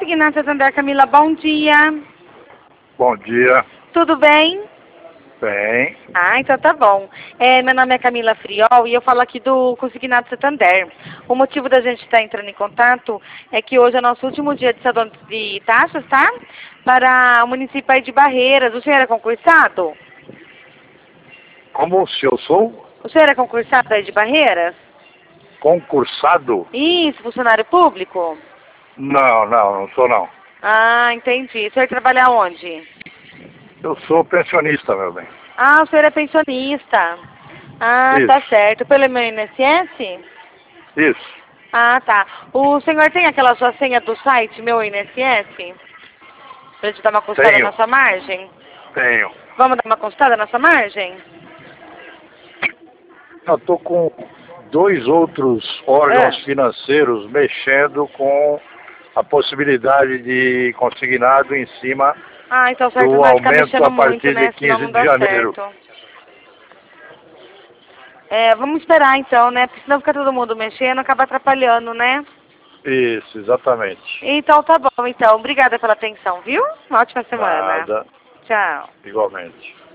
Consignado Santander, Camila, bom dia. Bom dia. Tudo bem? Bem. Ah, então tá bom. Meu nome é Camila Friol e eu falo aqui do Consignado Santander. O motivo da gente estar entrando em contato é que hoje é nosso último dia de salão de taxas, tá? Para o município aí de Barreiras. O senhor é concursado? Como se eu sou O senhor é concursado aí de Barreiras? concursado? Isso, funcionário público? Não sou não. Ah, entendi. O senhor trabalha onde? Eu sou pensionista, meu bem. Ah, o senhor é pensionista. Ah, Isso. tá certo. Pelo meu INSS? Isso. Ah, tá. O senhor tem aquela sua senha do site, meu INSS? Pra gente dar uma consultada Tenho. na sua margem? Tenho. Vamos dar uma consultada na sua margem? Eu estou com 2 outros órgãos financeiros mexendo com a possibilidade de consignado em cima Ah, então o certo do não é ficar aumento mexendo a muito, partir de né? Senão 15 não de dá janeiro. certo. Vamos esperar então, né? Porque senão fica todo mundo mexendo, acaba atrapalhando, né? Isso, exatamente. Então tá bom, então. Obrigada pela atenção, viu? Uma ótima semana. Nada, Tchau. igualmente.